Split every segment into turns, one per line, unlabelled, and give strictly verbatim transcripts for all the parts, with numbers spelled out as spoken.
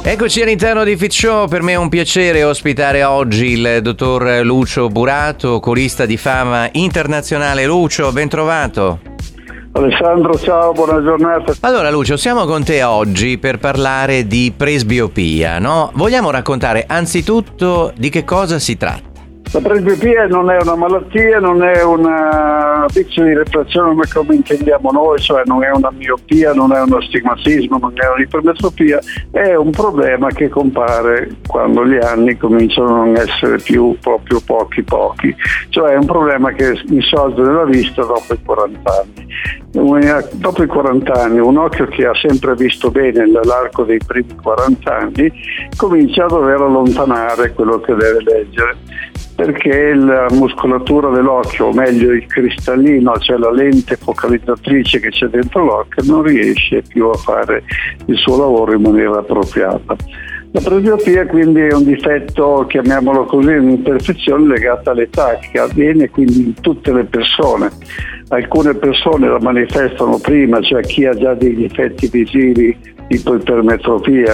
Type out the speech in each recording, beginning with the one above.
Eccoci all'interno di Fit Show, per me è un piacere ospitare oggi il dottor Lucio Burato, oculista di fama internazionale. Lucio, ben trovato.
Alessandro, ciao, buona giornata.
Allora Lucio, siamo con te oggi per parlare di presbiopia, no? Vogliamo raccontare anzitutto di che cosa si tratta?
La presbiopia non è una malattia, non è una vizio di rifrazione come intendiamo noi, cioè non è una miopia, non è uno astigmatismo, non è un'ipermetropia, è un problema che compare quando gli anni cominciano a non essere più proprio pochi pochi, cioè è un problema che insorge nella vista dopo i quaranta anni. Dopo i quaranta anni un occhio che ha sempre visto bene nell'arco dei primi quaranta anni comincia a dover allontanare quello che deve leggere, perché la muscolatura dell'occhio, o meglio il cristallino, cioè la lente focalizzatrice che c'è dentro l'occhio, non riesce più a fare il suo lavoro in maniera appropriata. La presbiopia quindi è un difetto, chiamiamolo così, un'imperfezione legata all'età, che avviene quindi in tutte le persone. Alcune persone la manifestano prima, cioè chi ha già dei difetti visivi tipo ipermetropia,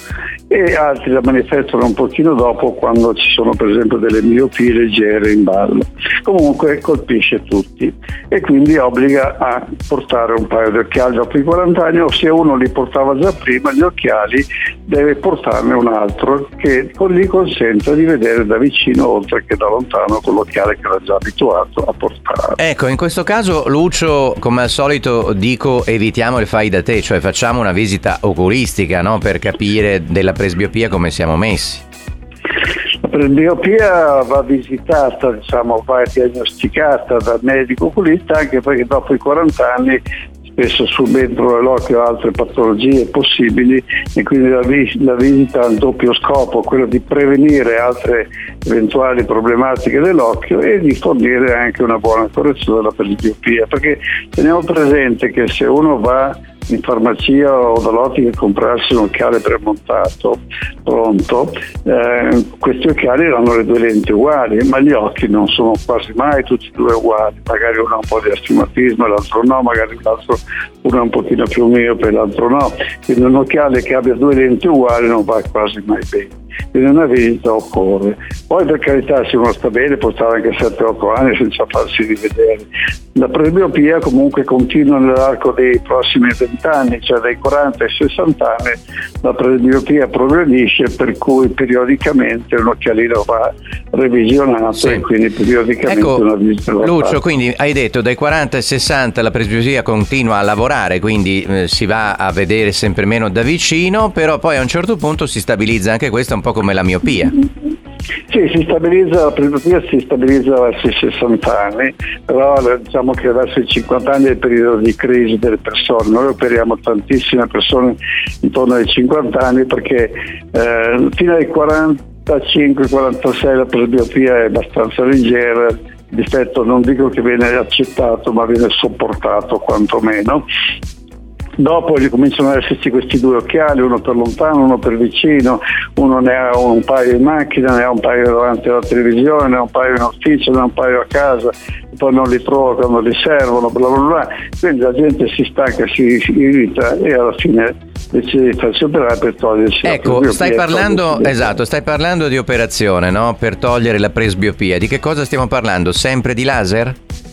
e altri la manifestano un pochino dopo, quando ci sono per esempio delle miopie leggere in ballo. Comunque colpisce tutti e quindi obbliga a portare un paio di occhiali dopo i quaranta anni, o se uno li portava già prima gli occhiali deve portarne un altro che gli consenta di vedere da vicino oltre che da lontano con l'occhiale che era già abituato a portare.
Ecco, in questo caso Lucio, come al solito dico, evitiamo il fai da te, cioè facciamo una visita oculistica, no? Per capire della presbiopia come siamo messi.
La presbiopia va visitata, diciamo, va diagnosticata dal medico oculista, anche perché dopo i quaranta anni spesso subentrano nell'occhio altre patologie possibili e quindi la, vis- la visita ha il doppio scopo, quello di prevenire altre eventuali problematiche dell'occhio e di fornire anche una buona correzione della presbiopia, perché teniamo presente che se uno va in farmacia o dall'ottica a comprarsi un occhiale premontato pronto, eh, questi occhiali hanno le due lenti uguali, ma gli occhi non sono quasi mai tutti e due uguali, magari uno ha un po' di astigmatismo e l'altro no, magari l'altro uno è un pochino più miope e l'altro no, quindi un occhiale che abbia due lenti uguali non va quasi mai bene. Quindi una visita occorre. Poi per carità, se uno sta bene può stare anche sette otto anni senza farsi rivedere. La presbiopia comunque continua nell'arco dei prossimi venti anni, cioè dai quaranta ai sessanta anni la presbiopia progredisce, per cui periodicamente un occhialino va revisionato, sì. E quindi periodicamente
ecco,
una visita va
Lucio,
fatta.
quindi hai detto dai quaranta ai sessanta la presbiopia continua a lavorare, quindi eh, si va a vedere sempre meno da vicino, però poi a un certo punto si stabilizza anche questo, un po' come la miopia.
Sì, si stabilizza, la presbiopia si stabilizza verso i sessanta anni, però diciamo che verso i cinquanta anni è il periodo di crisi delle persone. Noi operiamo tantissime persone intorno ai cinquanta anni perché eh, fino ai quarantacinque quarantasei la presbiopia è abbastanza leggera, il difetto non dico che viene accettato ma viene sopportato quantomeno. Dopo gli cominciano ad esserci questi due occhiali, uno per lontano, uno per vicino, uno ne ha un paio in macchina, ne ha un paio davanti alla televisione, ne ha un paio in ufficio, ne ha un paio a casa, poi non li trova quando li servono, bla bla bla. Quindi la gente si stanca, si, si irrita e alla fine decide di farsi operare per togliersi
ecco,
la presbiopia.
Stai parlando, esatto, stai parlando di operazione, no? Per togliere la presbiopia. Di che cosa stiamo parlando? Sempre di laser?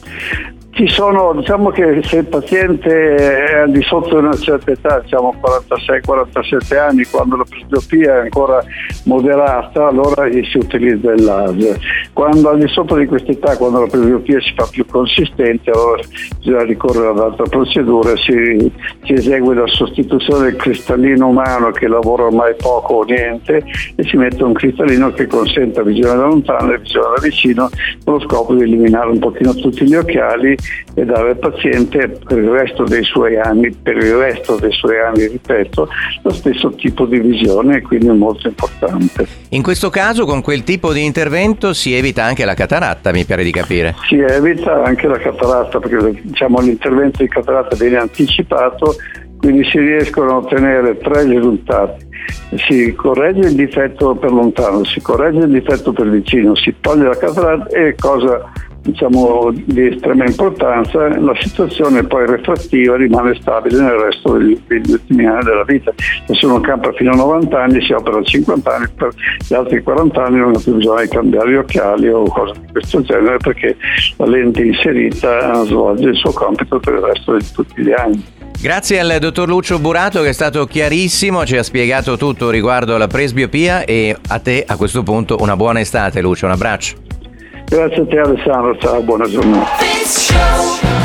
Ci sono, diciamo che se il paziente è al di sotto di una certa età, diciamo quarantasei quarantasette anni, quando la presbiopia è ancora moderata, allora gli si utilizza il laser. Quando al di sopra di questa età, quando la presbiopia si fa più consistente, allora bisogna ricorrere ad altre procedure, si, si esegue la sostituzione del cristallino umano che lavora ormai poco o niente e si mette un cristallino che consenta visione da lontano e visione da vicino, con lo scopo di eliminare un pochino tutti gli occhiali e dare al paziente per il resto dei suoi anni, per il resto dei suoi anni, ripeto, lo stesso tipo di visione, e quindi è molto importante.
In questo caso, con quel tipo di intervento si evita anche la cataratta, mi pare di capire.
Si evita anche la cataratta, perché diciamo l'intervento di cataratta viene anticipato, quindi si riescono a ottenere tre risultati. Si corregge il difetto per lontano, si corregge il difetto per vicino, si toglie la cataratta e, cosa diciamo di estrema importanza, la situazione poi refrattiva rimane stabile nel resto degli, degli ultimi anni della vita. Se uno campa fino a novanta anni, si opera a cinquanta anni, per gli altri quaranta anni non ha più bisogno di cambiare gli occhiali o cose di questo genere, perché la lente inserita svolge il suo compito per il resto di tutti gli anni.
Grazie al dottor Lucio Burato, che è stato chiarissimo, ci ha spiegato tutto riguardo alla presbiopia, e a te a questo punto una buona estate, Lucio, un abbraccio.
Grazie a te Alessandro, ciao, buona giornata.